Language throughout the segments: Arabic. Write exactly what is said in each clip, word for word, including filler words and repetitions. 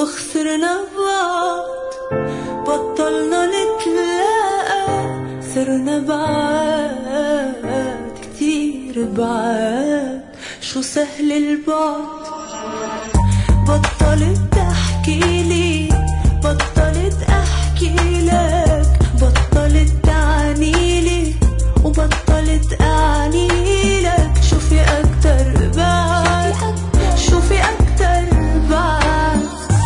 وخسرنا بعض، بطلنا نتلاقى، صرنا بعاد كتير بعاد. شو سهل البعد، بطلت تحكيلي، بطلت احكي لك، بطلت تعنيلي وبطلت اعني لك. شو في اكتر بعد، شو في اكتر بعد.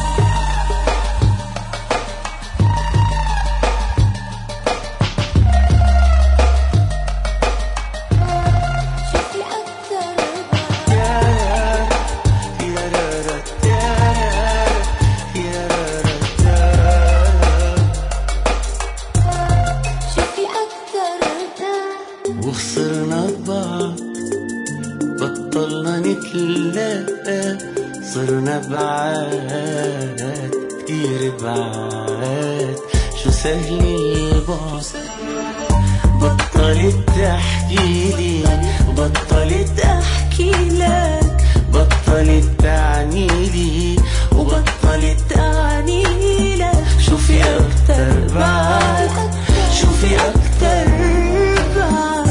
وخسرنا بعض، بطلنا نتلاقى، صرنا بعاد كتير بعاد. شو سهل البعد، بطلت تحكيلي وبطلت احكي لك، بطلت تعنيلي وبطلت تعني لك. شو في اكتر بعد، شو في اكتر بعد.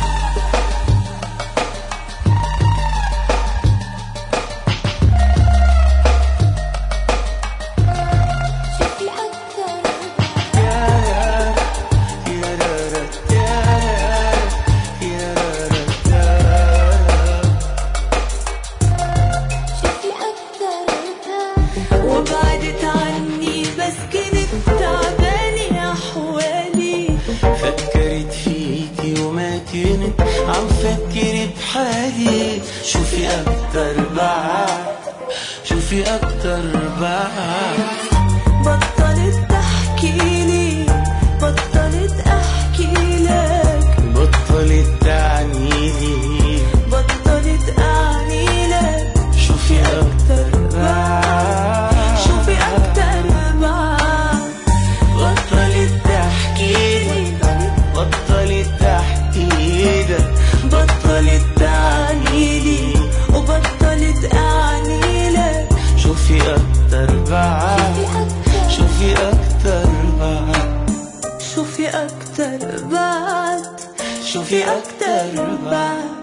وبعدت عني بس كنت تعبانة أحوالي، فكرت فيكي وما كنت عم فكر بحالي. شو في أكتر بعد، شو في أكتر بعد. بطلت تحكيلي، بطلت أحكي لك، بطلت تعنيلي، بطلت أعني لك. شو في أكتر بعد، شو في أكتر بعد. بطلت تحكيلي، بطلت تحكي لك، بطلت تعنيلي وبطلت أعني لك. شو في أكتر بعد، شو في أكتر بعد. شو في أكتر بعد، شو في أكتر بعد.